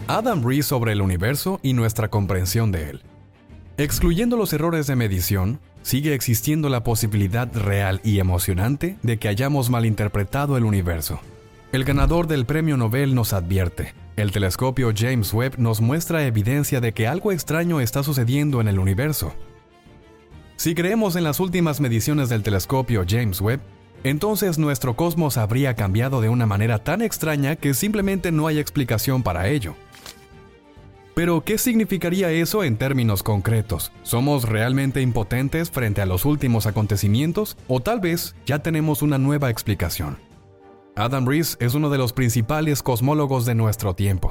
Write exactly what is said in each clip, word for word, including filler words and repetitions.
Adam Riess sobre el universo y nuestra comprensión de él. Excluyendo los errores de medición, sigue existiendo la posibilidad real y emocionante de que hayamos malinterpretado el universo. El ganador del premio Nobel nos advierte: el telescopio James Webb nos muestra evidencia de que algo extraño está sucediendo en el universo. Si creemos en las últimas mediciones del telescopio James Webb, entonces nuestro cosmos habría cambiado de una manera tan extraña que simplemente no hay explicación para ello. Pero, ¿qué significaría eso en términos concretos? ¿Somos realmente impotentes frente a los últimos acontecimientos? ¿O tal vez ya tenemos una nueva explicación? Adam Riess es uno de los principales cosmólogos de nuestro tiempo.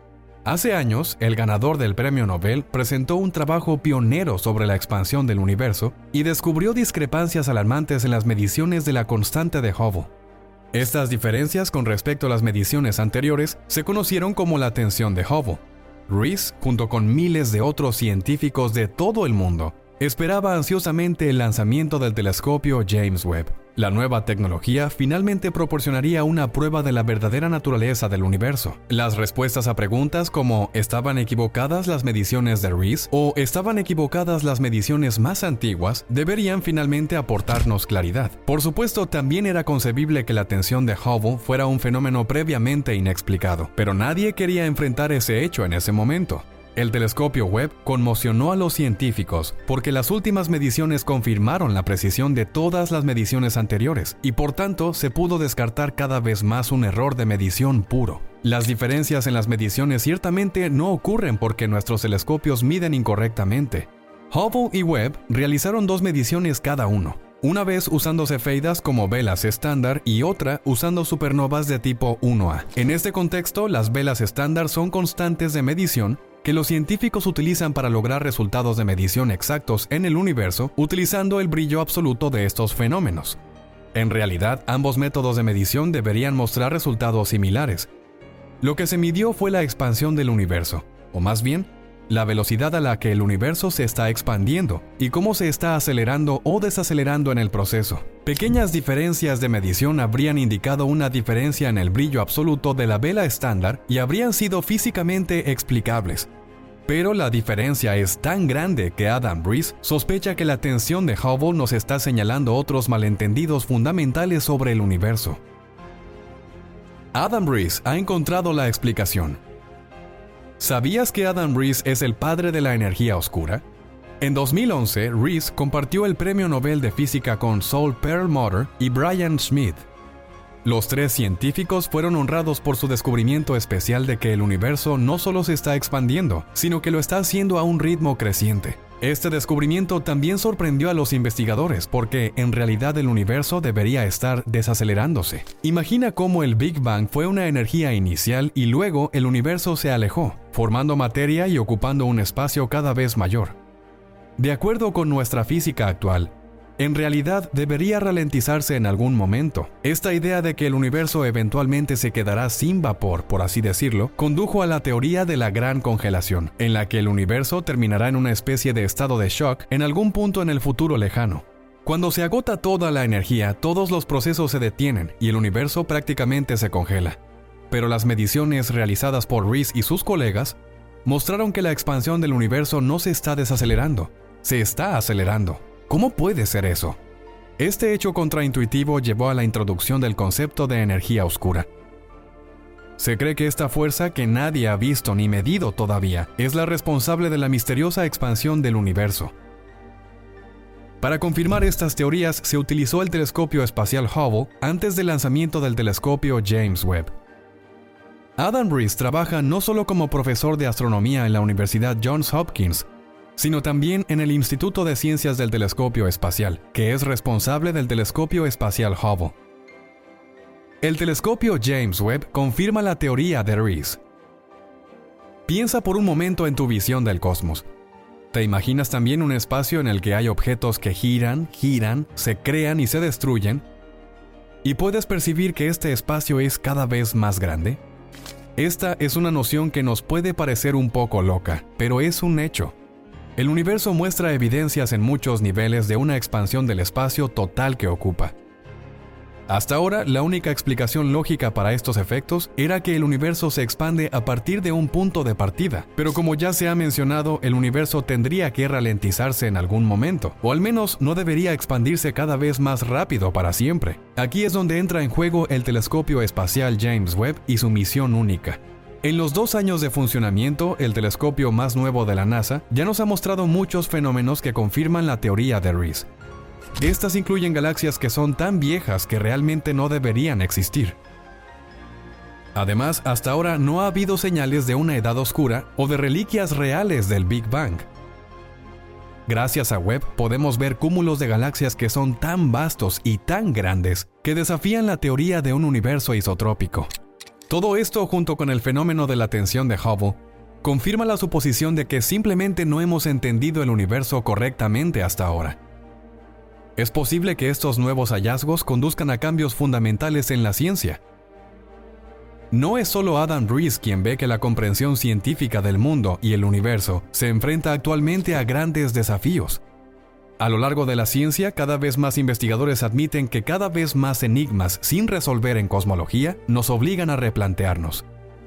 Hace años, el ganador del premio Nobel presentó un trabajo pionero sobre la expansión del universo y descubrió discrepancias alarmantes en las mediciones de la constante de Hubble. Estas diferencias con respecto a las mediciones anteriores se conocieron como la tensión de Hubble. Riess, junto con miles de otros científicos de todo el mundo, esperaba ansiosamente el lanzamiento del telescopio James Webb. La nueva tecnología finalmente proporcionaría una prueba de la verdadera naturaleza del universo. Las respuestas a preguntas como ¿estaban equivocadas las mediciones de Riess o estaban equivocadas las mediciones más antiguas? Deberían finalmente aportarnos claridad. Por supuesto, también era concebible que la tensión de Hubble fuera un fenómeno previamente inexplicado, pero nadie quería enfrentar ese hecho en ese momento. El telescopio Webb conmocionó a los científicos porque las últimas mediciones confirmaron la precisión de todas las mediciones anteriores y por tanto se pudo descartar cada vez más un error de medición puro. Las diferencias en las mediciones ciertamente no ocurren porque nuestros telescopios miden incorrectamente. Hubble y Webb realizaron dos mediciones cada uno, una vez usando cefeidas como velas estándar y otra usando supernovas de tipo uno A. En este contexto, las velas estándar son constantes de medición que los científicos utilizan para lograr resultados de medición exactos en el universo utilizando el brillo absoluto de estos fenómenos. En realidad, ambos métodos de medición deberían mostrar resultados similares. Lo que se midió fue la expansión del universo, o más bien, la velocidad a la que el universo se está expandiendo y cómo se está acelerando o desacelerando en el proceso. Pequeñas diferencias de medición habrían indicado una diferencia en el brillo absoluto de la vela estándar y habrían sido físicamente explicables. Pero la diferencia es tan grande que Adam Riess sospecha que la tensión de Hubble nos está señalando otros malentendidos fundamentales sobre el universo. Adam Riess ha encontrado la explicación. ¿Sabías que Adam Riess es el padre de la energía oscura? En dos mil once, Riess compartió el premio Nobel de Física con Saul Perlmutter y Brian Schmidt. Los tres científicos fueron honrados por su descubrimiento especial de que el universo no solo se está expandiendo, sino que lo está haciendo a un ritmo creciente. Este descubrimiento también sorprendió a los investigadores porque en realidad el universo debería estar desacelerándose. Imagina cómo el Big Bang fue una energía inicial y luego el universo se alejó, formando materia y ocupando un espacio cada vez mayor. De acuerdo con nuestra física actual, en realidad debería ralentizarse en algún momento. Esta idea de que el universo eventualmente se quedará sin vapor, por así decirlo, condujo a la teoría de la gran congelación, en la que el universo terminará en una especie de estado de shock en algún punto en el futuro lejano. Cuando se agota toda la energía, todos los procesos se detienen y el universo prácticamente se congela. Pero las mediciones realizadas por Riess y sus colegas mostraron que la expansión del universo no se está desacelerando, se está acelerando. ¿Cómo puede ser eso? Este hecho contraintuitivo llevó a la introducción del concepto de energía oscura. Se cree que esta fuerza, que nadie ha visto ni medido todavía, es la responsable de la misteriosa expansión del universo. Para confirmar estas teorías se utilizó el telescopio espacial Hubble antes del lanzamiento del telescopio James Webb. Adam Riess trabaja no solo como profesor de astronomía en la Universidad Johns Hopkins, sino también en el Instituto de Ciencias del Telescopio Espacial, que es responsable del telescopio espacial Hubble. El telescopio James Webb confirma la teoría de Riess. Piensa por un momento en tu visión del cosmos. ¿Te imaginas también un espacio en el que hay objetos que giran, giran, se crean y se destruyen? ¿Y puedes percibir que este espacio es cada vez más grande? Esta es una noción que nos puede parecer un poco loca, pero es un hecho. El universo muestra evidencias en muchos niveles de una expansión del espacio total que ocupa. Hasta ahora, la única explicación lógica para estos efectos era que el universo se expande a partir de un punto de partida, pero como ya se ha mencionado, el universo tendría que ralentizarse en algún momento, o al menos no debería expandirse cada vez más rápido para siempre. Aquí es donde entra en juego el telescopio espacial James Webb y su misión única. En los dos años de funcionamiento, el telescopio más nuevo de la NASA ya nos ha mostrado muchos fenómenos que confirman la teoría de Reese. Estas incluyen galaxias que son tan viejas que realmente no deberían existir. Además, hasta ahora no ha habido señales de una edad oscura o de reliquias reales del Big Bang. Gracias a Webb podemos ver cúmulos de galaxias que son tan vastos y tan grandes que desafían la teoría de un universo isotrópico. Todo esto, junto con el fenómeno de la tensión de Hubble, confirma la suposición de que simplemente no hemos entendido el universo correctamente hasta ahora. Es posible que estos nuevos hallazgos conduzcan a cambios fundamentales en la ciencia. No es solo Adam Rees quien ve que la comprensión científica del mundo y el universo se enfrenta actualmente a grandes desafíos. A lo largo de la ciencia, cada vez más investigadores admiten que cada vez más enigmas sin resolver en cosmología nos obligan a replantearnos.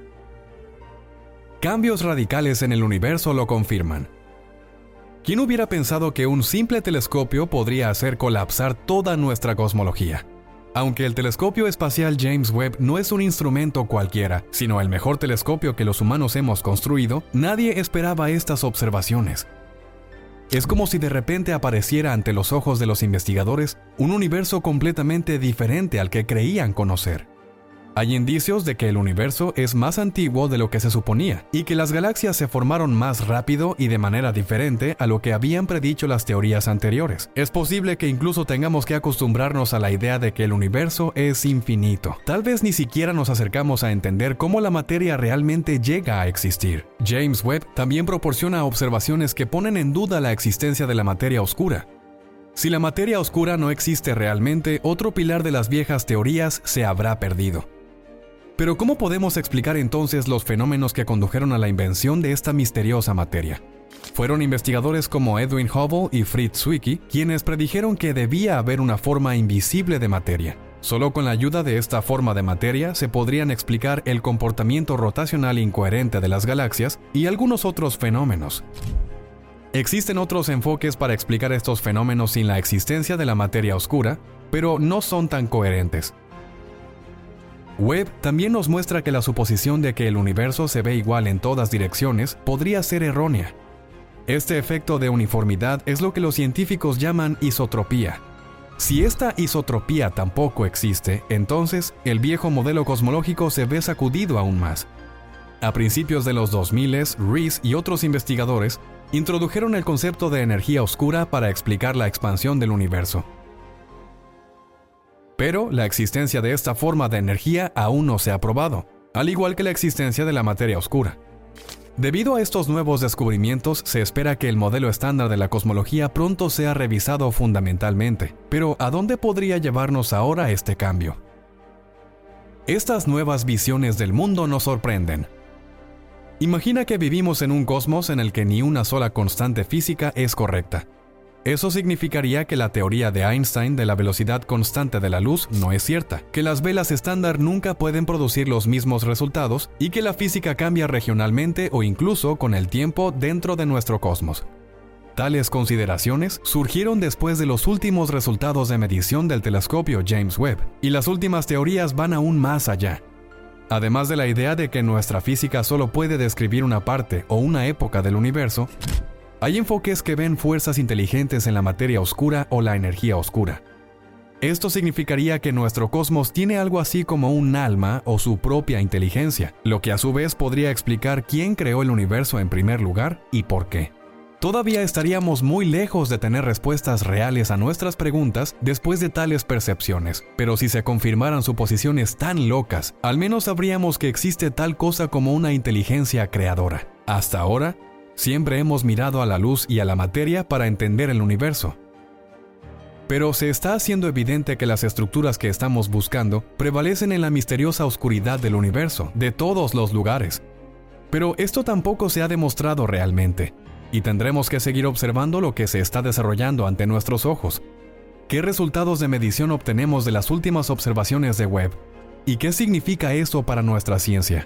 Cambios radicales en el universo lo confirman. ¿Quién hubiera pensado que un simple telescopio podría hacer colapsar toda nuestra cosmología? Aunque el telescopio espacial James Webb no es un instrumento cualquiera, sino el mejor telescopio que los humanos hemos construido, nadie esperaba estas observaciones. Es como si de repente apareciera ante los ojos de los investigadores un universo completamente diferente al que creían conocer. Hay indicios de que el universo es más antiguo de lo que se suponía y que las galaxias se formaron más rápido y de manera diferente a lo que habían predicho las teorías anteriores. Es posible que incluso tengamos que acostumbrarnos a la idea de que el universo es infinito. Tal vez ni siquiera nos acercamos a entender cómo la materia realmente llega a existir. James Webb también proporciona observaciones que ponen en duda la existencia de la materia oscura. Si la materia oscura no existe realmente, otro pilar de las viejas teorías se habrá perdido. Pero ¿cómo podemos explicar entonces los fenómenos que condujeron a la invención de esta misteriosa materia? Fueron investigadores como Edwin Hubble y Fritz Zwicky quienes predijeron que debía haber una forma invisible de materia. Solo con la ayuda de esta forma de materia se podrían explicar el comportamiento rotacional incoherente de las galaxias y algunos otros fenómenos. Existen otros enfoques para explicar estos fenómenos sin la existencia de la materia oscura, pero no son tan coherentes. Webb también nos muestra que la suposición de que el universo se ve igual en todas direcciones podría ser errónea. Este efecto de uniformidad es lo que los científicos llaman isotropía. Si esta isotropía tampoco existe, entonces el viejo modelo cosmológico se ve sacudido aún más. A principios de los dos mil, Rees y otros investigadores introdujeron el concepto de energía oscura para explicar la expansión del universo. Pero la existencia de esta forma de energía aún no se ha probado, al igual que la existencia de la materia oscura. Debido a estos nuevos descubrimientos, se espera que el modelo estándar de la cosmología pronto sea revisado fundamentalmente. Pero, ¿a dónde podría llevarnos ahora este cambio? Estas nuevas visiones del mundo nos sorprenden. Imagina que vivimos en un cosmos en el que ni una sola constante física es correcta. Eso significaría que la teoría de Einstein de la velocidad constante de la luz no es cierta, que las velas estándar nunca pueden producir los mismos resultados y que la física cambia regionalmente o incluso con el tiempo dentro de nuestro cosmos. Tales consideraciones surgieron después de los últimos resultados de medición del telescopio James Webb, y las últimas teorías van aún más allá. Además de la idea de que nuestra física solo puede describir una parte o una época del universo, hay enfoques que ven fuerzas inteligentes en la materia oscura o la energía oscura. Esto significaría que nuestro cosmos tiene algo así como un alma o su propia inteligencia, lo que a su vez podría explicar quién creó el universo en primer lugar y por qué. Todavía estaríamos muy lejos de tener respuestas reales a nuestras preguntas después de tales percepciones, pero si se confirmaran suposiciones tan locas, al menos sabríamos que existe tal cosa como una inteligencia creadora. Hasta ahora, siempre hemos mirado a la luz y a la materia para entender el universo. Pero se está haciendo evidente que las estructuras que estamos buscando prevalecen en la misteriosa oscuridad del universo, de todos los lugares. Pero esto tampoco se ha demostrado realmente, y tendremos que seguir observando lo que se está desarrollando ante nuestros ojos. ¿Qué resultados de medición obtenemos de las últimas observaciones de Webb? ¿Y qué significa eso para nuestra ciencia?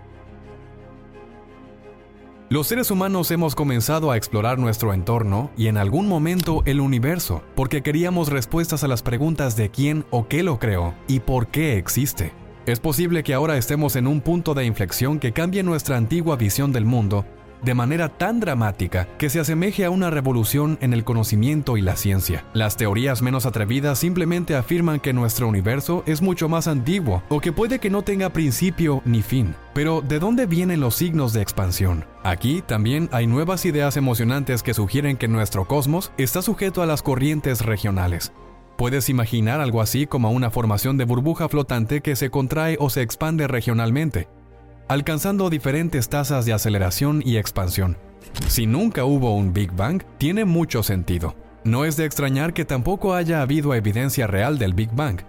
Los seres humanos hemos comenzado a explorar nuestro entorno y en algún momento el universo, porque queríamos respuestas a las preguntas de quién o qué lo creó y por qué existe. Es posible que ahora estemos en un punto de inflexión que cambie nuestra antigua visión del mundo de manera tan dramática que se asemeje a una revolución en el conocimiento y la ciencia. Las teorías menos atrevidas simplemente afirman que nuestro universo es mucho más antiguo o que puede que no tenga principio ni fin. Pero, ¿de dónde vienen los signos de expansión? Aquí también hay nuevas ideas emocionantes que sugieren que nuestro cosmos está sujeto a las corrientes regionales. Puedes imaginar algo así como una formación de burbuja flotante que se contrae o se expande regionalmente, alcanzando diferentes tasas de aceleración y expansión. Si nunca hubo un Big Bang, tiene mucho sentido. No es de extrañar que tampoco haya habido evidencia real del Big Bang.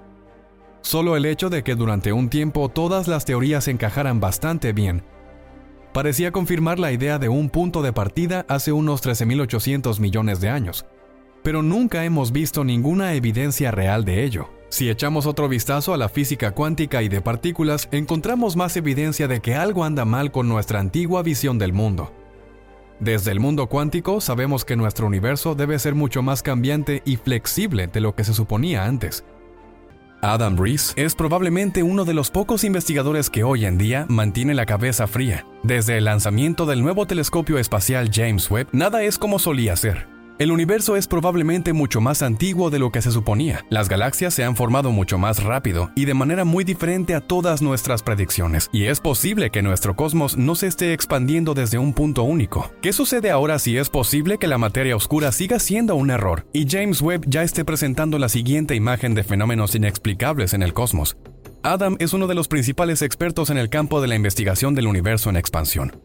Solo el hecho de que durante un tiempo todas las teorías encajaran bastante bien parecía confirmar la idea de un punto de partida hace unos trece mil ochocientos millones de años. Pero nunca hemos visto ninguna evidencia real de ello. Si echamos otro vistazo a la física cuántica y de partículas, encontramos más evidencia de que algo anda mal con nuestra antigua visión del mundo. Desde el mundo cuántico sabemos que nuestro universo debe ser mucho más cambiante y flexible de lo que se suponía antes. Adam Riess es probablemente uno de los pocos investigadores que hoy en día mantiene la cabeza fría. Desde el lanzamiento del nuevo telescopio espacial James Webb, nada es como solía ser. El universo es probablemente mucho más antiguo de lo que se suponía. Las galaxias se han formado mucho más rápido y de manera muy diferente a todas nuestras predicciones. Y es posible que nuestro cosmos no se esté expandiendo desde un punto único. ¿Qué sucede ahora si es posible que la materia oscura siga siendo un error y James Webb ya esté presentando la siguiente imagen de fenómenos inexplicables en el cosmos? Adam es uno de los principales expertos en el campo de la investigación del universo en expansión.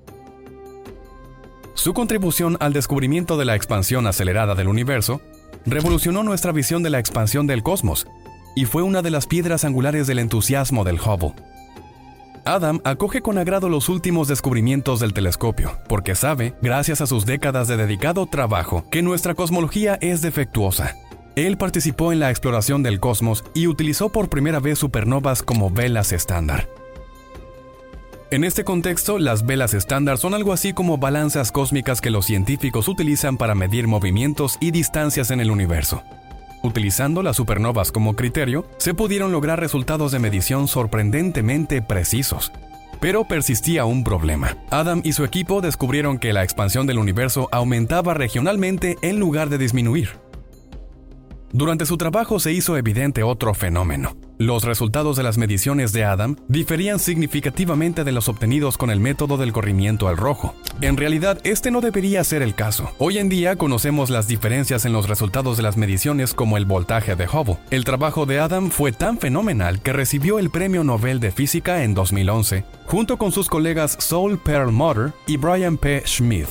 Su contribución al descubrimiento de la expansión acelerada del universo revolucionó nuestra visión de la expansión del cosmos y fue una de las piedras angulares del entusiasmo del Hubble. Adam acoge con agrado los últimos descubrimientos del telescopio, porque sabe, gracias a sus décadas de dedicado trabajo, que nuestra cosmología es defectuosa. Él participó en la exploración del cosmos y utilizó por primera vez supernovas como velas estándar. En este contexto, las velas estándar son algo así como balanzas cósmicas que los científicos utilizan para medir movimientos y distancias en el universo. Utilizando las supernovas como criterio, se pudieron lograr resultados de medición sorprendentemente precisos. Pero persistía un problema. Adam y su equipo descubrieron que la expansión del universo aumentaba regionalmente en lugar de disminuir. Durante su trabajo se hizo evidente otro fenómeno. Los resultados de las mediciones de Adam diferían significativamente de los obtenidos con el método del corrimiento al rojo. En realidad, este no debería ser el caso. Hoy en día conocemos las diferencias en los resultados de las mediciones como el voltaje de Hubble. El trabajo de Adam fue tan fenomenal que recibió el Premio Nobel de Física en dos mil once, junto con sus colegas Saul Perlmutter y Brian P. Schmidt.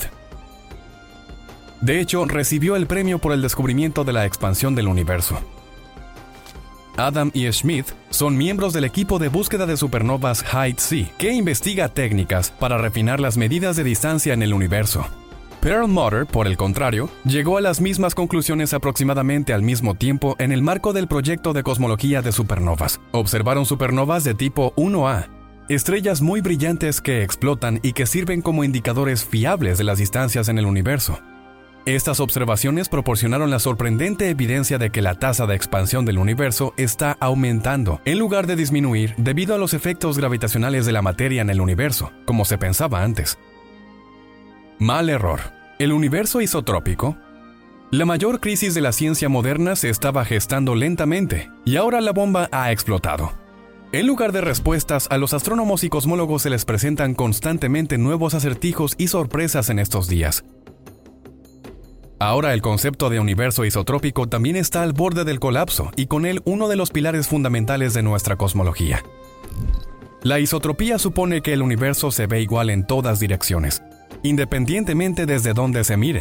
De hecho, recibió el premio por el descubrimiento de la expansión del universo. Adam y Schmidt son miembros del equipo de búsqueda de supernovas Hide-C, que investiga técnicas para refinar las medidas de distancia en el universo. Perlmutter, por el contrario, llegó a las mismas conclusiones aproximadamente al mismo tiempo en el marco del proyecto de cosmología de supernovas. Observaron supernovas de tipo uno A, estrellas muy brillantes que explotan y que sirven como indicadores fiables de las distancias en el universo. Estas observaciones proporcionaron la sorprendente evidencia de que la tasa de expansión del universo está aumentando, en lugar de disminuir debido a los efectos gravitacionales de la materia en el universo, como se pensaba antes. Mal error. ¿El universo isotrópico? La mayor crisis de la ciencia moderna se estaba gestando lentamente, y ahora la bomba ha explotado. En lugar de respuestas, a los astrónomos y cosmólogos se les presentan constantemente nuevos acertijos y sorpresas en estos días. Ahora el concepto de universo isotrópico también está al borde del colapso y con él uno de los pilares fundamentales de nuestra cosmología. La isotropía supone que el universo se ve igual en todas direcciones, independientemente desde dónde se mire.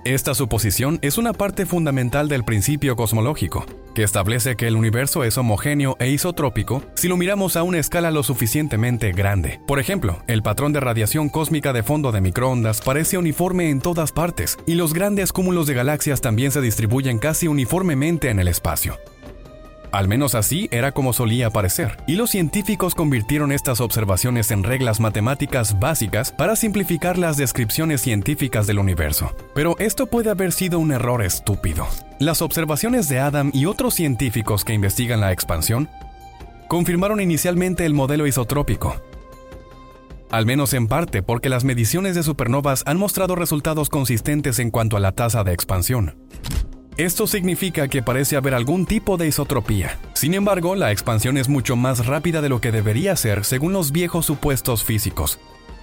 Esta suposición es una parte fundamental del principio cosmológico, que establece que el universo es homogéneo e isotrópico si lo miramos a una escala lo suficientemente grande. Por ejemplo, el patrón de radiación cósmica de fondo de microondas parece uniforme en todas partes, y los grandes cúmulos de galaxias también se distribuyen casi uniformemente en el espacio. Al menos así era como solía parecer, y los científicos convirtieron estas observaciones en reglas matemáticas básicas para simplificar las descripciones científicas del universo. Pero esto puede haber sido un error estúpido. Las observaciones de Adam y otros científicos que investigan la expansión confirmaron inicialmente el modelo isotrópico, al menos en parte porque las mediciones de supernovas han mostrado resultados consistentes en cuanto a la tasa de expansión. Esto significa que parece haber algún tipo de isotropía. Sin embargo, la expansión es mucho más rápida de lo que debería ser según los viejos supuestos físicos.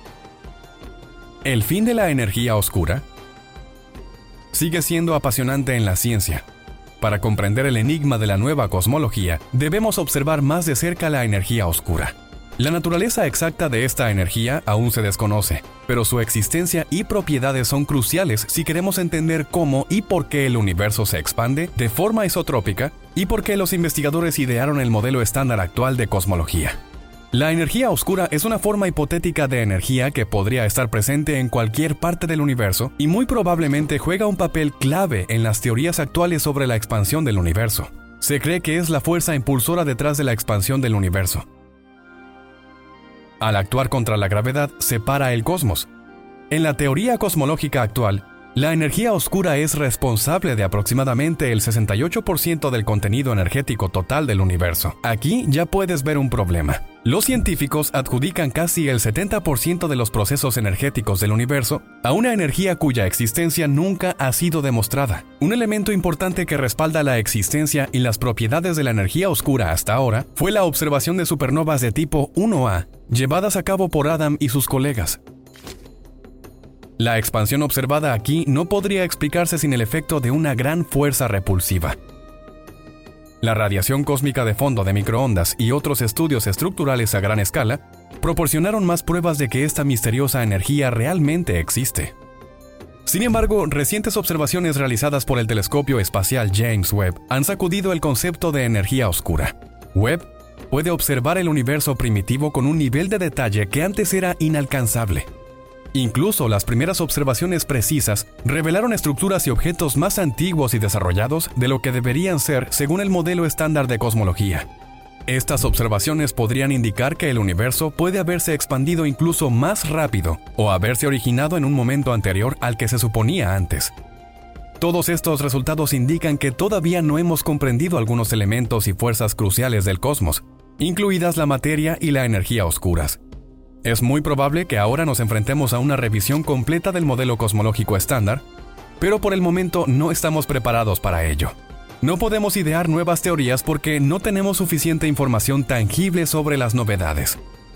El fin de la energía oscura sigue siendo apasionante en la ciencia. Para comprender el enigma de la nueva cosmología, debemos observar más de cerca la energía oscura. La naturaleza exacta de esta energía aún se desconoce, pero su existencia y propiedades son cruciales si queremos entender cómo y por qué el universo se expande de forma isotrópica y por qué los investigadores idearon el modelo estándar actual de cosmología. La energía oscura es una forma hipotética de energía que podría estar presente en cualquier parte del universo y muy probablemente juega un papel clave en las teorías actuales sobre la expansión del universo. Se cree que es la fuerza impulsora detrás de la expansión del universo. Al actuar contra la gravedad, separa el cosmos. En la teoría cosmológica actual, la energía oscura es responsable de aproximadamente el sesenta y ocho por ciento del contenido energético total del universo. Aquí ya puedes ver un problema. Los científicos adjudican casi el setenta por ciento de los procesos energéticos del universo a una energía cuya existencia nunca ha sido demostrada. Un elemento importante que respalda la existencia y las propiedades de la energía oscura hasta ahora fue la observación de supernovas de tipo uno A, llevadas a cabo por Adam y sus colegas. La expansión observada aquí no podría explicarse sin el efecto de una gran fuerza repulsiva. La radiación cósmica de fondo de microondas y otros estudios estructurales a gran escala proporcionaron más pruebas de que esta misteriosa energía realmente existe. Sin embargo, recientes observaciones realizadas por el telescopio espacial James Webb han sacudido el concepto de energía oscura. Webb puede observar el universo primitivo con un nivel de detalle que antes era inalcanzable. Incluso las primeras observaciones precisas revelaron estructuras y objetos más antiguos y desarrollados de lo que deberían ser según el modelo estándar de cosmología. Estas observaciones podrían indicar que el universo puede haberse expandido incluso más rápido o haberse originado en un momento anterior al que se suponía antes. Todos estos resultados indican que todavía no hemos comprendido algunos elementos y fuerzas cruciales del cosmos, incluidas la materia y la energía oscuras. Es muy probable que ahora nos enfrentemos a una revisión completa del modelo cosmológico estándar, pero por el momento no estamos preparados para ello. No podemos idear nuevas teorías porque no tenemos suficiente información tangible sobre las novedades.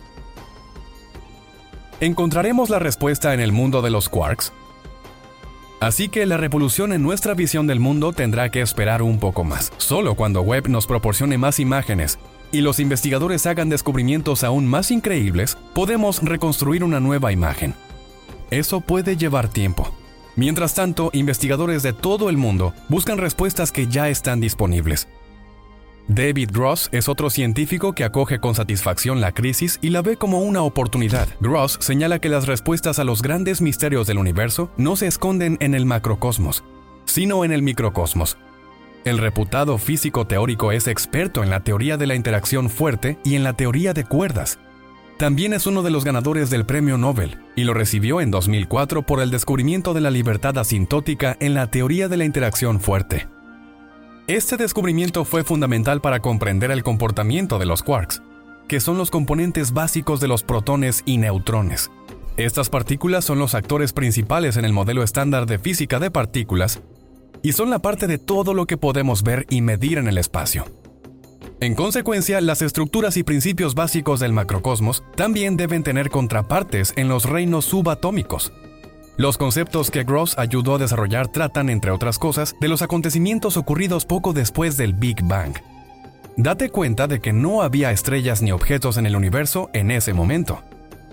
¿Encontraremos la respuesta en el mundo de los quarks? Así que la revolución en nuestra visión del mundo tendrá que esperar un poco más. Solo cuando Webb nos proporcione más imágenes y los investigadores hagan descubrimientos aún más increíbles, podemos reconstruir una nueva imagen. Eso puede llevar tiempo. Mientras tanto, investigadores de todo el mundo buscan respuestas que ya están disponibles. David Gross es otro científico que acoge con satisfacción la crisis y la ve como una oportunidad. Gross señala que las respuestas a los grandes misterios del universo no se esconden en el macrocosmos, sino en el microcosmos. El reputado físico teórico es experto en la teoría de la interacción fuerte y en la teoría de cuerdas. También es uno de los ganadores del Premio Nobel, y lo recibió en dos mil cuatro por el descubrimiento de la libertad asintótica en la teoría de la interacción fuerte. Este descubrimiento fue fundamental para comprender el comportamiento de los quarks, que son los componentes básicos de los protones y neutrones. Estas partículas son los actores principales en el modelo estándar de física de partículas, y son la parte de todo lo que podemos ver y medir en el espacio. En consecuencia, las estructuras y principios básicos del macrocosmos también deben tener contrapartes en los reinos subatómicos. Los conceptos que Gross ayudó a desarrollar tratan, entre otras cosas, de los acontecimientos ocurridos poco después del Big Bang. Date cuenta de que no había estrellas ni objetos en el universo en ese momento.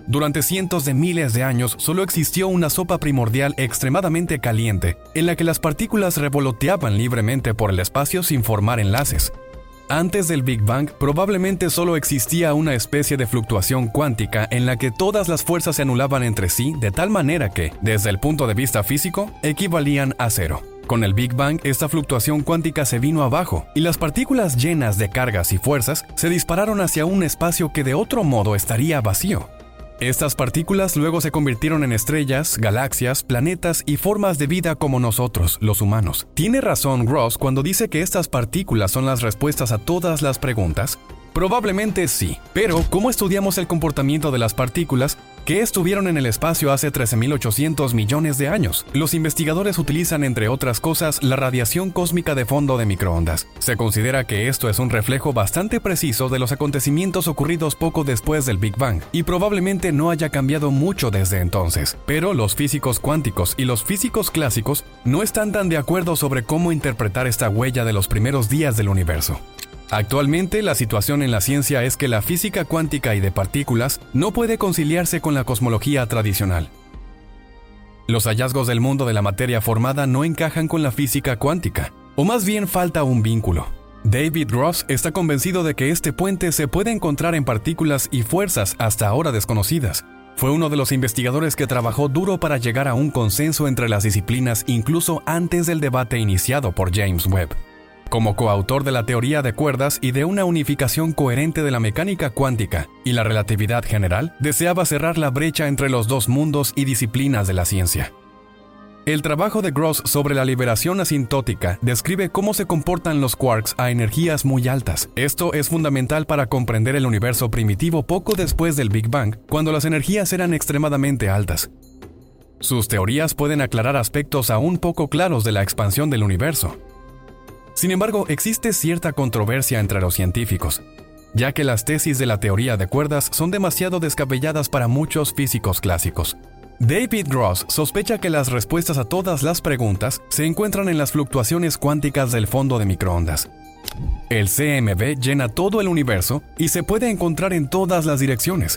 Durante cientos de miles de años solo existió una sopa primordial extremadamente caliente, en la que las partículas revoloteaban libremente por el espacio sin formar enlaces. Antes del Big Bang, probablemente solo existía una especie de fluctuación cuántica en la que todas las fuerzas se anulaban entre sí de tal manera que, desde el punto de vista físico, equivalían a cero. Con el Big Bang, esta fluctuación cuántica se vino abajo, y las partículas llenas de cargas y fuerzas se dispararon hacia un espacio que de otro modo estaría vacío. Estas partículas luego se convirtieron en estrellas, galaxias, planetas y formas de vida como nosotros, los humanos. ¿Tiene razón Gross cuando dice que estas partículas son las respuestas a todas las preguntas? Probablemente sí, pero ¿cómo estudiamos el comportamiento de las partículas que estuvieron en el espacio hace trece mil ochocientos millones de años? Los investigadores utilizan, entre otras cosas, la radiación cósmica de fondo de microondas. Se considera que esto es un reflejo bastante preciso de los acontecimientos ocurridos poco después del Big Bang, y probablemente no haya cambiado mucho desde entonces. Pero los físicos cuánticos y los físicos clásicos no están tan de acuerdo sobre cómo interpretar esta huella de los primeros días del universo. Actualmente, la situación en la ciencia es que la física cuántica y de partículas no puede conciliarse con la cosmología tradicional. Los hallazgos del mundo de la materia formada no encajan con la física cuántica, o más bien falta un vínculo. David Gross está convencido de que este puente se puede encontrar en partículas y fuerzas hasta ahora desconocidas. Fue uno de los investigadores que trabajó duro para llegar a un consenso entre las disciplinas incluso antes del debate iniciado por James Webb. Como coautor de la teoría de cuerdas y de una unificación coherente de la mecánica cuántica y la relatividad general, deseaba cerrar la brecha entre los dos mundos y disciplinas de la ciencia. El trabajo de Gross sobre la liberación asintótica describe cómo se comportan los quarks a energías muy altas. Esto es fundamental para comprender el universo primitivo poco después del Big Bang, cuando las energías eran extremadamente altas. Sus teorías pueden aclarar aspectos aún poco claros de la expansión del universo. Sin embargo, existe cierta controversia entre los científicos, ya que las tesis de la teoría de cuerdas son demasiado descabelladas para muchos físicos clásicos. David Gross sospecha que las respuestas a todas las preguntas se encuentran en las fluctuaciones cuánticas del fondo de microondas. El C M B llena todo el universo y se puede encontrar en todas las direcciones.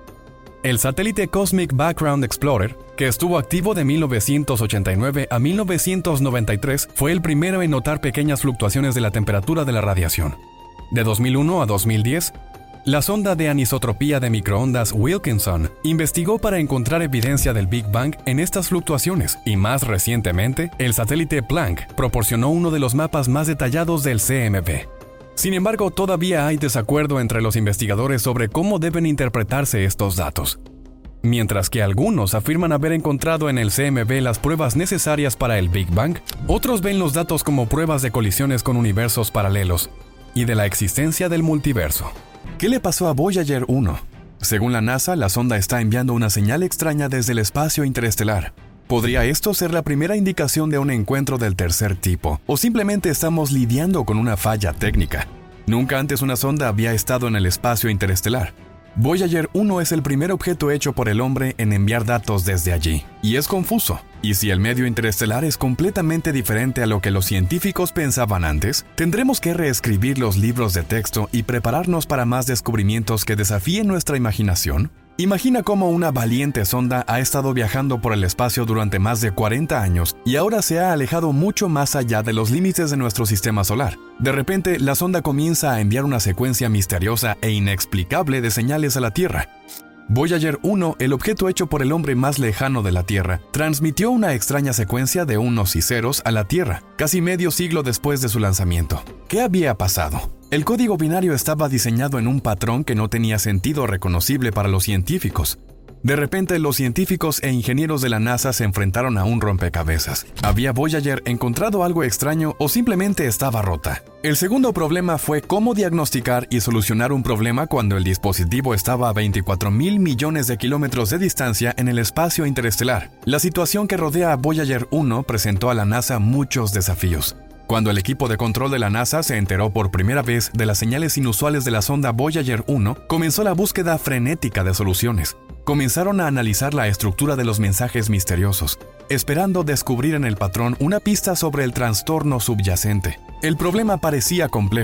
El satélite Cosmic Background Explorer, que estuvo activo de mil novecientos ochenta y nueve a mil novecientos noventa y tres, fue el primero en notar pequeñas fluctuaciones de la temperatura de la radiación. De dos mil uno a dos mil diez, la sonda de anisotropía de microondas Wilkinson investigó para encontrar evidencia del Big Bang en estas fluctuaciones, y más recientemente, el satélite Planck proporcionó uno de los mapas más detallados del C M B. Sin embargo, todavía hay desacuerdo entre los investigadores sobre cómo deben interpretarse estos datos. Mientras que algunos afirman haber encontrado en el C M B las pruebas necesarias para el Big Bang, otros ven los datos como pruebas de colisiones con universos paralelos y de la existencia del multiverso. ¿Qué le pasó a Voyager uno? Según la NASA, la sonda está enviando una señal extraña desde el espacio interestelar. ¿Podría esto ser la primera indicación de un encuentro del tercer tipo? ¿O simplemente estamos lidiando con una falla técnica? Nunca antes una sonda había estado en el espacio interestelar. Voyager uno es el primer objeto hecho por el hombre en enviar datos desde allí, y es confuso. Y si el medio interestelar es completamente diferente a lo que los científicos pensaban antes, tendremos que reescribir los libros de texto y prepararnos para más descubrimientos que desafíen nuestra imaginación. Imagina cómo una valiente sonda ha estado viajando por el espacio durante más de cuarenta años y ahora se ha alejado mucho más allá de los límites de nuestro sistema solar. De repente, la sonda comienza a enviar una secuencia misteriosa e inexplicable de señales a la Tierra. Voyager uno, el objeto hecho por el hombre más lejano de la Tierra, transmitió una extraña secuencia de unos y ceros a la Tierra, casi medio siglo después de su lanzamiento. ¿Qué había pasado? El código binario estaba diseñado en un patrón que no tenía sentido reconocible para los científicos. De repente, los científicos e ingenieros de la NASA se enfrentaron a un rompecabezas. ¿Había Voyager encontrado algo extraño o simplemente estaba rota? El segundo problema fue cómo diagnosticar y solucionar un problema cuando el dispositivo estaba a veinticuatro mil millones de kilómetros de distancia en el espacio interestelar. La situación que rodea a Voyager uno presentó a la NASA muchos desafíos. Cuando el equipo de control de la NASA se enteró por primera vez de las señales inusuales de la sonda Voyager uno, comenzó la búsqueda frenética de soluciones. Comenzaron a analizar la estructura de los mensajes misteriosos, esperando descubrir en el patrón una pista sobre el trastorno subyacente. El problema parecía complejo.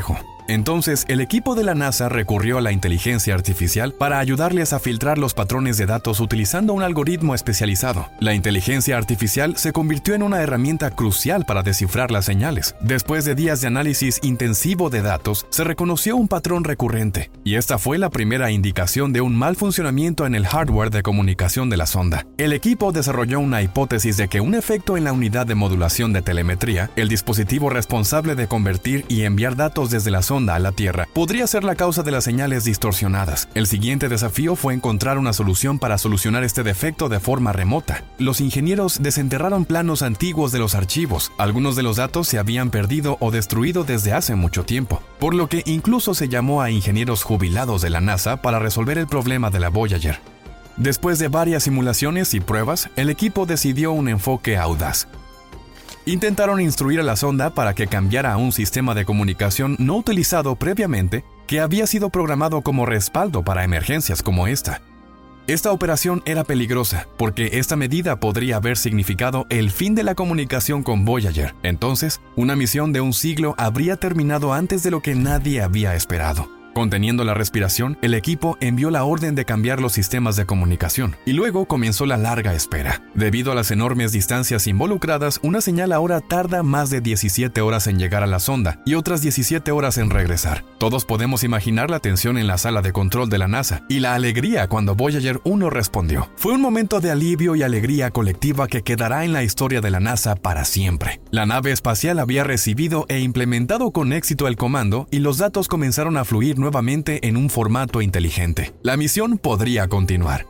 Entonces, el equipo de la NASA recurrió a la inteligencia artificial para ayudarles a filtrar los patrones de datos utilizando un algoritmo especializado. La inteligencia artificial se convirtió en una herramienta crucial para descifrar las señales. Después de días de análisis intensivo de datos, se reconoció un patrón recurrente, y esta fue la primera indicación de un mal funcionamiento en el hardware de comunicación de la sonda. El equipo desarrolló una hipótesis de que un efecto en la unidad de modulación de telemetría, el dispositivo responsable de convertir y enviar datos desde la sonda a la Tierra, podría ser la causa de las señales distorsionadas. El siguiente desafío fue encontrar una solución para solucionar este defecto de forma remota. Los ingenieros desenterraron planos antiguos de los archivos. Algunos de los datos se habían perdido o destruido desde hace mucho tiempo, por lo que incluso se llamó a ingenieros jubilados de la NASA para resolver el problema de la Voyager. Después de varias simulaciones y pruebas, el equipo decidió un enfoque audaz. Intentaron instruir a la sonda para que cambiara a un sistema de comunicación no utilizado previamente que había sido programado como respaldo para emergencias como esta. Esta operación era peligrosa porque esta medida podría haber significado el fin de la comunicación con Voyager. Entonces, una misión de un siglo habría terminado antes de lo que nadie había esperado. Conteniendo la respiración, el equipo envió la orden de cambiar los sistemas de comunicación, y luego comenzó la larga espera. Debido a las enormes distancias involucradas, una señal ahora tarda más de diecisiete horas en llegar a la sonda y otras diecisiete horas en regresar. Todos podemos imaginar la tensión en la sala de control de la NASA y la alegría cuando Voyager uno respondió. Fue un momento de alivio y alegría colectiva que quedará en la historia de la NASA para siempre. La nave espacial había recibido e implementado con éxito el comando y los datos comenzaron a fluir nuevamente nuevamente en un formato inteligente. La misión podría continuar.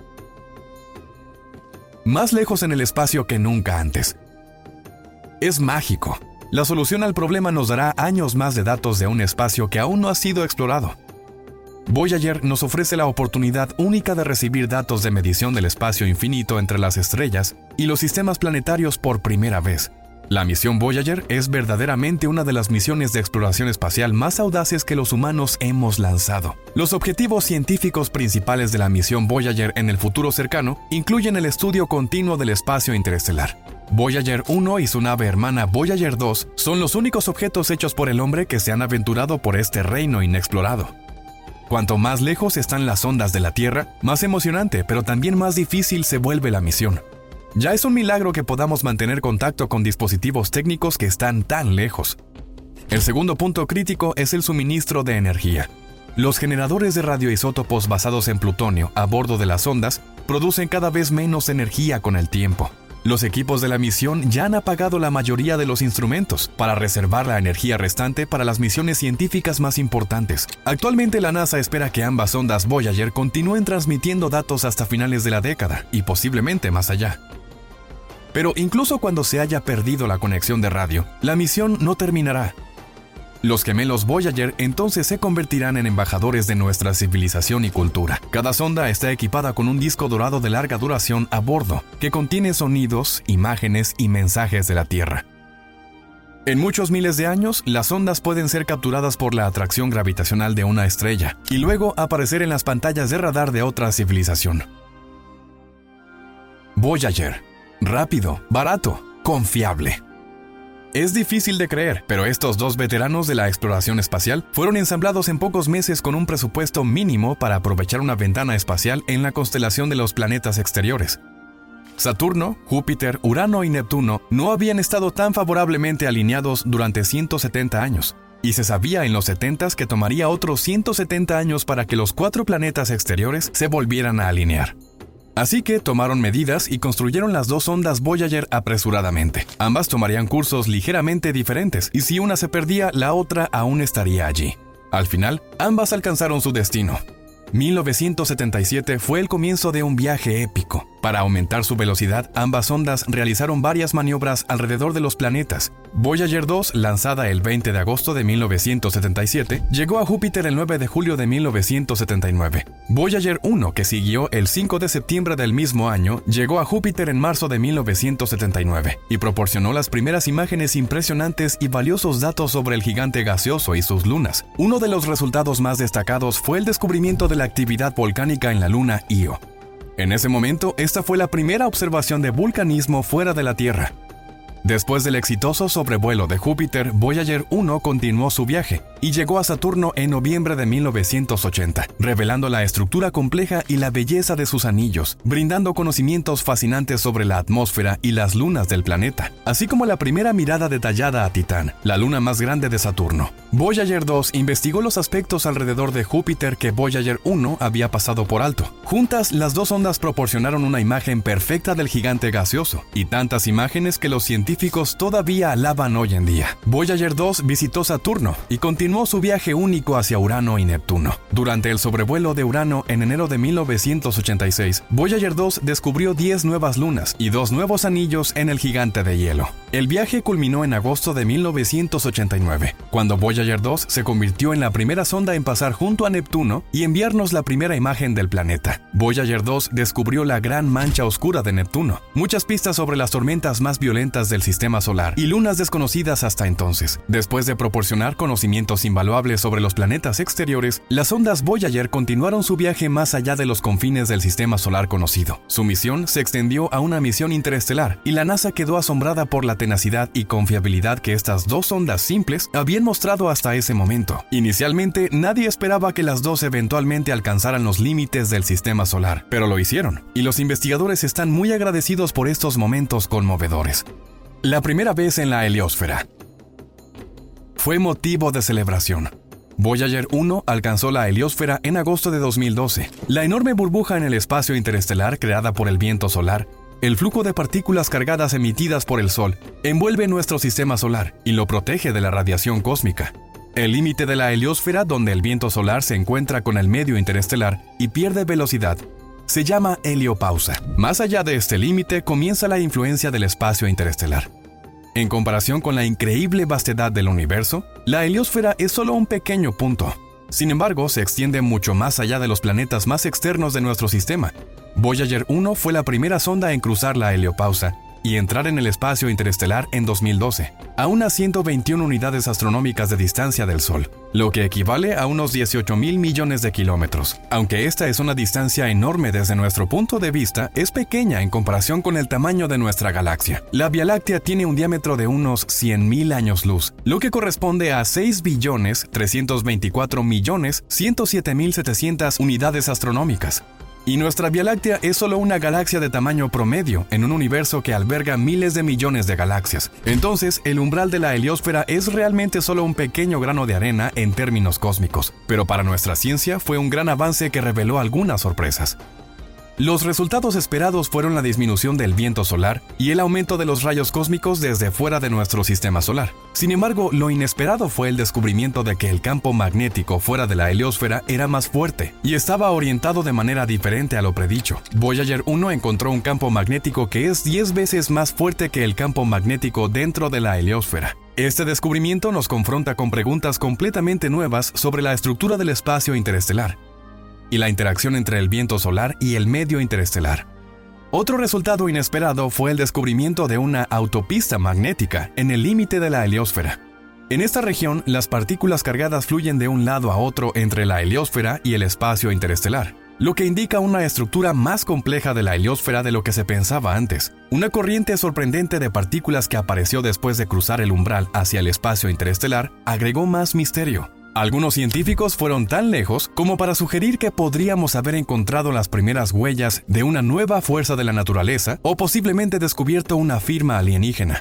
Más lejos en el espacio que nunca antes. Es mágico. La solución al problema nos dará años más de datos de un espacio que aún no ha sido explorado. Voyager nos ofrece la oportunidad única de recibir datos de medición del espacio infinito entre las estrellas y los sistemas planetarios por primera vez. La misión Voyager es verdaderamente una de las misiones de exploración espacial más audaces que los humanos hemos lanzado. Los objetivos científicos principales de la misión Voyager en el futuro cercano incluyen el estudio continuo del espacio interestelar. Voyager uno y su nave hermana Voyager dos son los únicos objetos hechos por el hombre que se han aventurado por este reino inexplorado. Cuanto más lejos están las ondas de la Tierra, más emocionante, pero también más difícil se vuelve la misión. Ya es un milagro que podamos mantener contacto con dispositivos técnicos que están tan lejos. El segundo punto crítico es el suministro de energía. Los generadores de radioisótopos basados en plutonio a bordo de las ondas producen cada vez menos energía con el tiempo. Los equipos de la misión ya han apagado la mayoría de los instrumentos para reservar la energía restante para las misiones científicas más importantes. Actualmente la NASA espera que ambas ondas Voyager continúen transmitiendo datos hasta finales de la década y posiblemente más allá. Pero incluso cuando se haya perdido la conexión de radio, la misión no terminará. Los gemelos Voyager entonces se convertirán en embajadores de nuestra civilización y cultura. Cada sonda está equipada con un disco dorado de larga duración a bordo, que contiene sonidos, imágenes y mensajes de la Tierra. En muchos miles de años, las ondas pueden ser capturadas por la atracción gravitacional de una estrella y luego aparecer en las pantallas de radar de otra civilización. Voyager. Rápido, barato, confiable. Es difícil de creer, pero estos dos veteranos de la exploración espacial fueron ensamblados en pocos meses con un presupuesto mínimo para aprovechar una ventana espacial en la constelación de los planetas exteriores. Saturno, Júpiter, Urano y Neptuno no habían estado tan favorablemente alineados durante ciento setenta años, y se sabía en los setentas que tomaría otros ciento setenta años para que los cuatro planetas exteriores se volvieran a alinear. Así que tomaron medidas y construyeron las dos ondas Voyager apresuradamente. Ambas tomarían cursos ligeramente diferentes, y si una se perdía, la otra aún estaría allí. Al final, ambas alcanzaron su destino. mil novecientos setenta y siete fue el comienzo de un viaje épico. Para aumentar su velocidad, ambas ondas realizaron varias maniobras alrededor de los planetas. Voyager dos, lanzada el veinte de agosto de mil novecientos setenta y siete, llegó a Júpiter el nueve de julio de mil novecientos setenta y nueve. Voyager uno, que siguió el cinco de septiembre del mismo año, llegó a Júpiter en marzo de mil novecientos setenta y nueve y proporcionó las primeras imágenes impresionantes y valiosos datos sobre el gigante gaseoso y sus lunas. Uno de los resultados más destacados fue el descubrimiento de la actividad volcánica en la luna Io. En ese momento, esta fue la primera observación de vulcanismo fuera de la Tierra. Después del exitoso sobrevuelo de Júpiter, Voyager uno continuó su viaje y llegó a Saturno en noviembre de mil novecientos ochenta, revelando la estructura compleja y la belleza de sus anillos, brindando conocimientos fascinantes sobre la atmósfera y las lunas del planeta, así como la primera mirada detallada a Titán, la luna más grande de Saturno. Voyager dos investigó los aspectos alrededor de Júpiter que Voyager uno había pasado por alto. Juntas, las dos ondas proporcionaron una imagen perfecta del gigante gaseoso, y tantas imágenes que los científicos todavía alaban hoy en día. Voyager dos visitó Saturno y continuó su viaje único hacia Urano y Neptuno. Durante el sobrevuelo de Urano en enero de mil novecientos ochenta y seis, Voyager dos descubrió diez nuevas lunas y dos nuevos anillos en el gigante de hielo. El viaje culminó en agosto de mil novecientos ochenta y nueve, cuando Voyager dos se convirtió en la primera sonda en pasar junto a Neptuno y enviarnos la primera imagen del planeta. Voyager dos descubrió la gran mancha oscura de Neptuno, muchas pistas sobre las tormentas más violentas del sistema solar y lunas desconocidas hasta entonces. Después de proporcionar conocimientos invaluables sobre los planetas exteriores, las sondas Voyager continuaron su viaje más allá de los confines del sistema solar conocido. Su misión se extendió a una misión interestelar y la NASA quedó asombrada por la tenacidad y confiabilidad que estas dos sondas simples habían mostrado hasta ese momento. Inicialmente, nadie esperaba que las dos eventualmente alcanzaran los límites del sistema solar, pero lo hicieron, y los investigadores están muy agradecidos por estos momentos conmovedores. La primera vez en la heliosfera fue motivo de celebración. Voyager uno alcanzó la heliosfera en agosto de dos mil doce. La enorme burbuja en el espacio interestelar creada por el viento solar, el flujo de partículas cargadas emitidas por el Sol, envuelve nuestro sistema solar y lo protege de la radiación cósmica. El límite de la heliosfera, donde el viento solar se encuentra con el medio interestelar y pierde velocidad, se llama heliopausa. Más allá de este límite comienza la influencia del espacio interestelar. En comparación con la increíble vastedad del universo, la heliosfera es solo un pequeño punto. Sin embargo, se extiende mucho más allá de los planetas más externos de nuestro sistema. Voyager uno fue la primera sonda en cruzar la heliopausa y entrar en el espacio interestelar en dos mil doce, a unas ciento veintiuna unidades astronómicas de distancia del Sol, lo que equivale a unos dieciocho mil millones de kilómetros. Aunque esta es una distancia enorme desde nuestro punto de vista, es pequeña en comparación con el tamaño de nuestra galaxia. La Vía Láctea tiene un diámetro de unos cien mil años luz, lo que corresponde a seis billones trescientos veinticuatro millones ciento siete mil setecientas unidades astronómicas. Y nuestra Vía Láctea es solo una galaxia de tamaño promedio en un universo que alberga miles de millones de galaxias. Entonces, el umbral de la heliosfera es realmente solo un pequeño grano de arena en términos cósmicos. Pero para nuestra ciencia fue un gran avance que reveló algunas sorpresas. Los resultados esperados fueron la disminución del viento solar y el aumento de los rayos cósmicos desde fuera de nuestro sistema solar. Sin embargo, lo inesperado fue el descubrimiento de que el campo magnético fuera de la heliosfera era más fuerte y estaba orientado de manera diferente a lo predicho. Voyager uno encontró un campo magnético que es diez veces más fuerte que el campo magnético dentro de la heliosfera. Este descubrimiento nos confronta con preguntas completamente nuevas sobre la estructura del espacio interestelar y la interacción entre el viento solar y el medio interestelar. Otro resultado inesperado fue el descubrimiento de una autopista magnética en el límite de la heliosfera. En esta región, las partículas cargadas fluyen de un lado a otro entre la heliosfera y el espacio interestelar, lo que indica una estructura más compleja de la heliosfera de lo que se pensaba antes. Una corriente sorprendente de partículas que apareció después de cruzar el umbral hacia el espacio interestelar agregó más misterio. Algunos científicos fueron tan lejos como para sugerir que podríamos haber encontrado las primeras huellas de una nueva fuerza de la naturaleza o posiblemente descubierto una firma alienígena.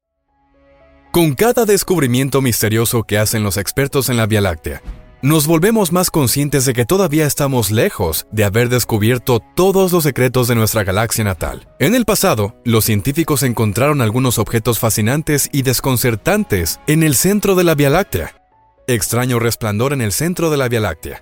Con cada descubrimiento misterioso que hacen los expertos en la Vía Láctea, nos volvemos más conscientes de que todavía estamos lejos de haber descubierto todos los secretos de nuestra galaxia natal. En el pasado, los científicos encontraron algunos objetos fascinantes y desconcertantes en el centro de la Vía Láctea. Extraño resplandor en el centro de la Vía Láctea.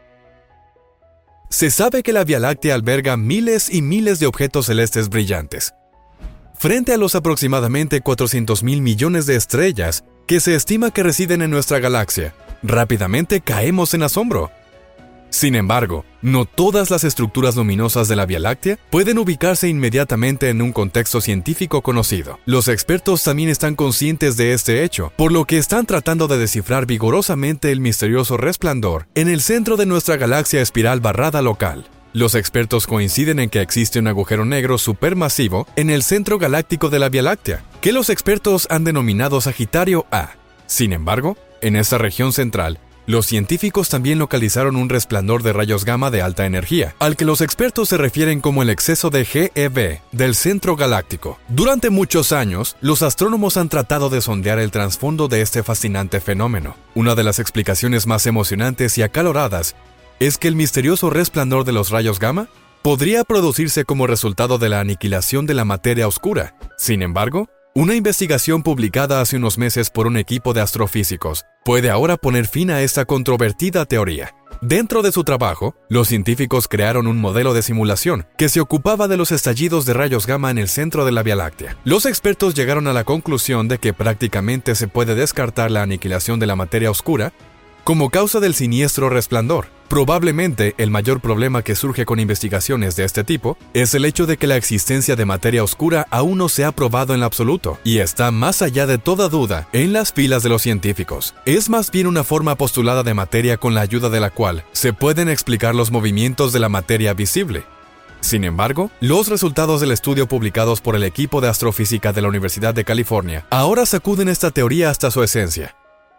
Se sabe que la Vía Láctea alberga miles y miles de objetos celestes brillantes. Frente a los aproximadamente cuatrocientos mil millones de estrellas que se estima que residen en nuestra galaxia, rápidamente caemos en asombro. Sin embargo, no todas las estructuras luminosas de la Vía Láctea pueden ubicarse inmediatamente en un contexto científico conocido. Los expertos también están conscientes de este hecho, por lo que están tratando de descifrar vigorosamente el misterioso resplandor en el centro de nuestra galaxia espiral barrada local. Los expertos coinciden en que existe un agujero negro supermasivo en el centro galáctico de la Vía Láctea, que los expertos han denominado Sagitario A. Sin embargo, En esta región central, los científicos también localizaron un resplandor de rayos gamma de alta energía, al que los expertos se refieren como el exceso de G E V del centro galáctico. Durante muchos años, los astrónomos han tratado de sondear el trasfondo de este fascinante fenómeno. Una de las explicaciones más emocionantes y acaloradas es que el misterioso resplandor de los rayos gamma podría producirse como resultado de la aniquilación de la materia oscura. Sin embargo, una investigación publicada hace unos meses por un equipo de astrofísicos puede ahora poner fin a esta controvertida teoría. Dentro de su trabajo, los científicos crearon un modelo de simulación que se ocupaba de los estallidos de rayos gamma en el centro de la Vía Láctea. Los expertos llegaron a la conclusión de que prácticamente se puede descartar la aniquilación de la materia oscura como causa del siniestro resplandor. Probablemente el mayor problema que surge con investigaciones de este tipo es el hecho de que la existencia de materia oscura aún no se ha probado en absoluto y está más allá de toda duda en las filas de los científicos. Es más bien una forma postulada de materia con la ayuda de la cual se pueden explicar los movimientos de la materia visible. Sin embargo, los resultados del estudio publicados por el equipo de astrofísica de la Universidad de California ahora sacuden esta teoría hasta su esencia.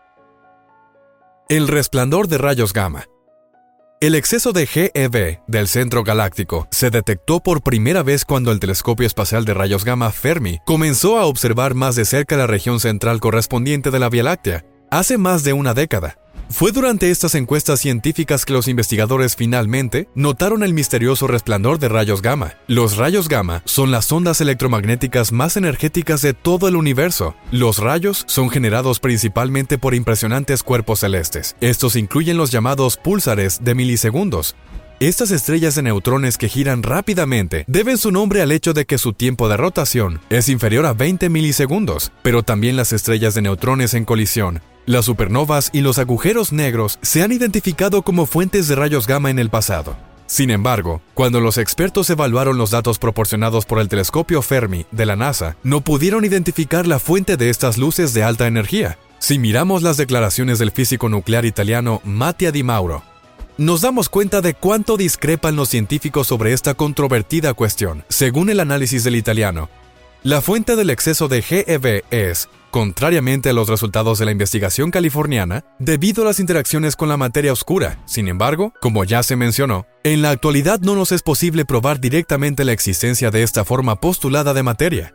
El resplandor de rayos gamma. El exceso de G E V del centro galáctico se detectó por primera vez cuando el telescopio espacial de rayos gamma Fermi comenzó a observar más de cerca la región central correspondiente de la Vía Láctea, hace más de una década. Fue durante estas encuestas científicas que los investigadores finalmente notaron el misterioso resplandor de rayos gamma. Los rayos gamma son las ondas electromagnéticas más energéticas de todo el universo. Los rayos son generados principalmente por impresionantes cuerpos celestes. Estos incluyen los llamados púlsares de milisegundos. Estas estrellas de neutrones que giran rápidamente deben su nombre al hecho de que su tiempo de rotación es inferior a veinte milisegundos, pero también las estrellas de neutrones en colisión, las supernovas y los agujeros negros se han identificado como fuentes de rayos gamma en el pasado. Sin embargo, cuando los expertos evaluaron los datos proporcionados por el telescopio Fermi de la NASA, no pudieron identificar la fuente de estas luces de alta energía. Si miramos las declaraciones del físico nuclear italiano Mattia Di Mauro, nos damos cuenta de cuánto discrepan los científicos sobre esta controvertida cuestión. Según el análisis del italiano, la fuente del exceso de G E V es, contrariamente a los resultados de la investigación californiana, debido a las interacciones con la materia oscura. Sin embargo, como ya se mencionó, en la actualidad no nos es posible probar directamente la existencia de esta forma postulada de materia.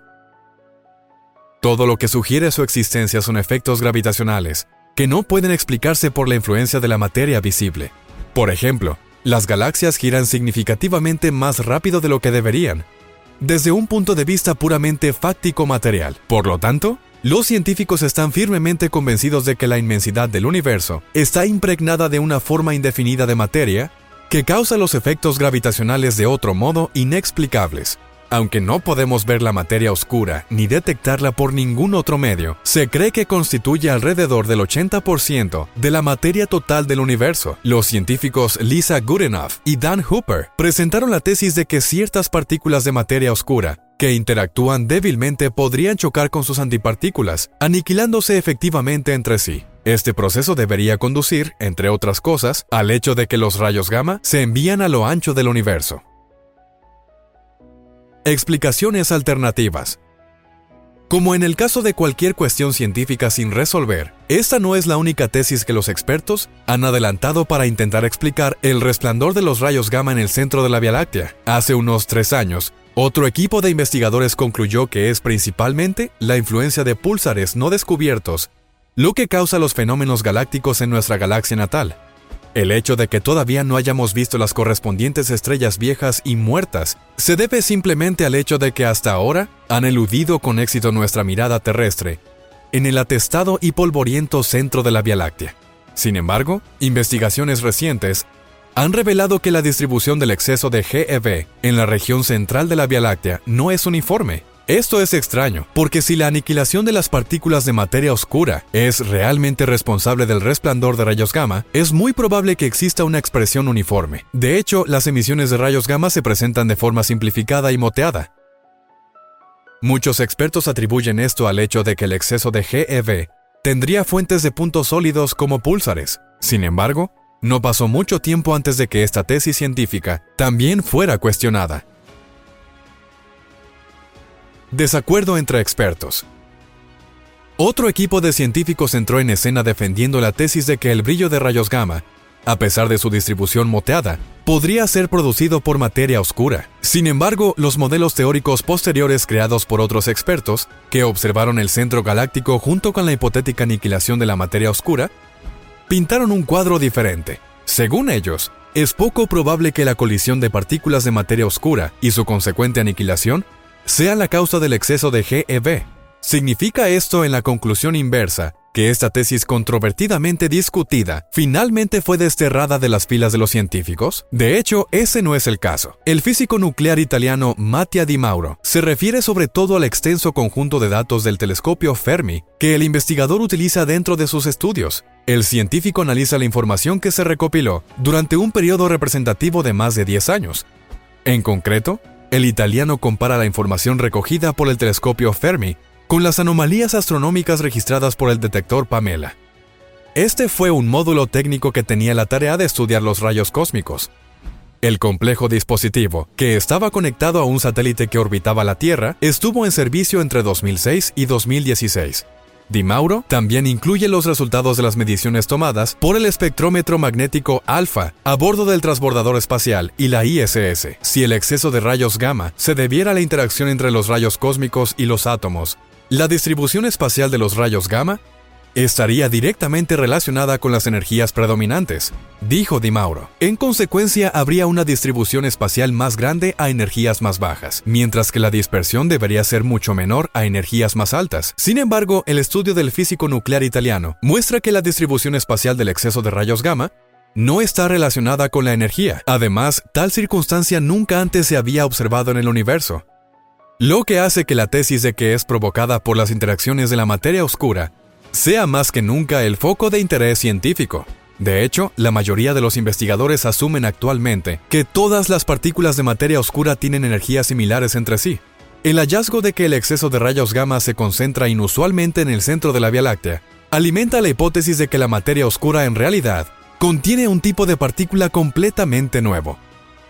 Todo lo que sugiere su existencia son efectos gravitacionales, que no pueden explicarse por la influencia de la materia visible. Por ejemplo, las galaxias giran significativamente más rápido de lo que deberían, desde un punto de vista puramente fáctico-material. Por lo tanto, los científicos están firmemente convencidos de que la inmensidad del universo está impregnada de una forma indefinida de materia que causa los efectos gravitacionales de otro modo inexplicables. Aunque no podemos ver la materia oscura ni detectarla por ningún otro medio, se cree que constituye alrededor del ochenta por ciento de la materia total del universo. Los científicos Lisa Goodenough y Dan Hooper presentaron la tesis de que ciertas partículas de materia oscura que interactúan débilmente podrían chocar con sus antipartículas, aniquilándose efectivamente entre sí. Este proceso debería conducir, entre otras cosas, al hecho de que los rayos gamma se envían a lo ancho del universo. Explicaciones alternativas. Como en el caso de cualquier cuestión científica sin resolver, esta no es la única tesis que los expertos han adelantado para intentar explicar el resplandor de los rayos gamma en el centro de la Vía Láctea. Hace unos tres años, otro equipo de investigadores concluyó que es principalmente la influencia de púlsares no descubiertos lo que causa los fenómenos galácticos en nuestra galaxia natal. El hecho de que todavía no hayamos visto las correspondientes estrellas viejas y muertas se debe simplemente al hecho de que hasta ahora han eludido con éxito nuestra mirada terrestre en el atestado y polvoriento centro de la Vía Láctea. Sin embargo, investigaciones recientes han revelado que la distribución del exceso de G E V en la región central de la Vía Láctea no es uniforme. Esto es extraño, porque si la aniquilación de las partículas de materia oscura es realmente responsable del resplandor de rayos gamma, es muy probable que exista una expresión uniforme. De hecho, las emisiones de rayos gamma se presentan de forma simplificada y moteada. Muchos expertos atribuyen esto al hecho de que el exceso de G E V tendría fuentes de puntos sólidos como púlsares. Sin embargo, no pasó mucho tiempo antes de que esta tesis científica también fuera cuestionada. Desacuerdo entre expertos. Otro equipo de científicos entró en escena defendiendo la tesis de que el brillo de rayos gamma, a pesar de su distribución moteada, podría ser producido por materia oscura. Sin embargo, los modelos teóricos posteriores creados por otros expertos, que observaron el centro galáctico junto con la hipotética aniquilación de la materia oscura, pintaron un cuadro diferente. Según ellos, es poco probable que la colisión de partículas de materia oscura y su consecuente aniquilación sea la causa del exceso de G E V. ¿Significa esto en la conclusión inversa que esta tesis controvertidamente discutida finalmente fue desterrada de las filas de los científicos? De hecho, ese no es el caso. El físico nuclear italiano Mattia Di Mauro se refiere sobre todo al extenso conjunto de datos del telescopio Fermi que el investigador utiliza dentro de sus estudios. El científico analiza la información que se recopiló durante un periodo representativo de más de diez años. En concreto, el italiano compara la información recogida por el telescopio Fermi con las anomalías astronómicas registradas por el detector Pamela. Este fue un módulo técnico que tenía la tarea de estudiar los rayos cósmicos. El complejo dispositivo, que estaba conectado a un satélite que orbitaba la Tierra, estuvo en servicio entre dos mil seis y dos mil dieciséis. Di Mauro también incluye los resultados de las mediciones tomadas por el espectrómetro magnético alfa a bordo del transbordador espacial y la I S S. Si el exceso de rayos gamma se debiera a la interacción entre los rayos cósmicos y los átomos, la distribución espacial de los rayos gamma estaría directamente relacionada con las energías predominantes, dijo Di Mauro. En consecuencia, habría una distribución espacial más grande a energías más bajas, mientras que la dispersión debería ser mucho menor a energías más altas. Sin embargo, el estudio del físico nuclear italiano muestra que la distribución espacial del exceso de rayos gamma no está relacionada con la energía. Además, tal circunstancia nunca antes se había observado en el universo, lo que hace que la tesis de que es provocada por las interacciones de la materia oscura sea más que nunca el foco de interés científico. De hecho, la mayoría de los investigadores asumen actualmente que todas las partículas de materia oscura tienen energías similares entre sí. El hallazgo de que el exceso de rayos gamma se concentra inusualmente en el centro de la Vía Láctea alimenta la hipótesis de que la materia oscura en realidad contiene un tipo de partícula completamente nuevo.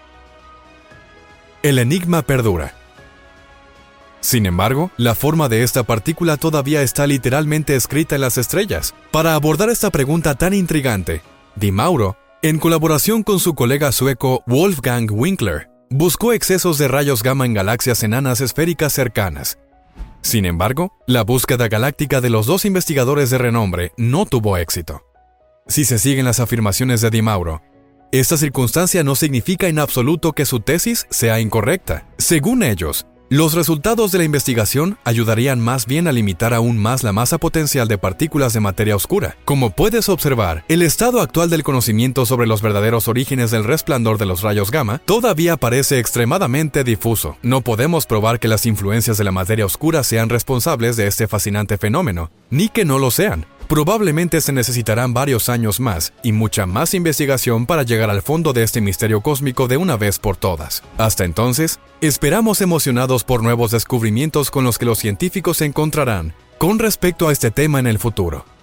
El enigma perdura. Sin embargo, la forma de esta partícula todavía está literalmente escrita en las estrellas. Para abordar esta pregunta tan intrigante, Di Mauro, en colaboración con su colega sueco Wolfgang Winkler, buscó excesos de rayos gamma en galaxias enanas esféricas cercanas. Sin embargo, la búsqueda galáctica de los dos investigadores de renombre no tuvo éxito. Si se siguen las afirmaciones de Di Mauro, esta circunstancia no significa en absoluto que su tesis sea incorrecta. Según ellos, los resultados de la investigación ayudarían más bien a limitar aún más la masa potencial de partículas de materia oscura. Como puedes observar, el estado actual del conocimiento sobre los verdaderos orígenes del resplandor de los rayos gamma todavía parece extremadamente difuso. No podemos probar que las influencias de la materia oscura sean responsables de este fascinante fenómeno, ni que no lo sean. Probablemente se necesitarán varios años más y mucha más investigación para llegar al fondo de este misterio cósmico de una vez por todas. Hasta entonces, esperamos emocionados por nuevos descubrimientos con los que los científicos se encontrarán con respecto a este tema en el futuro.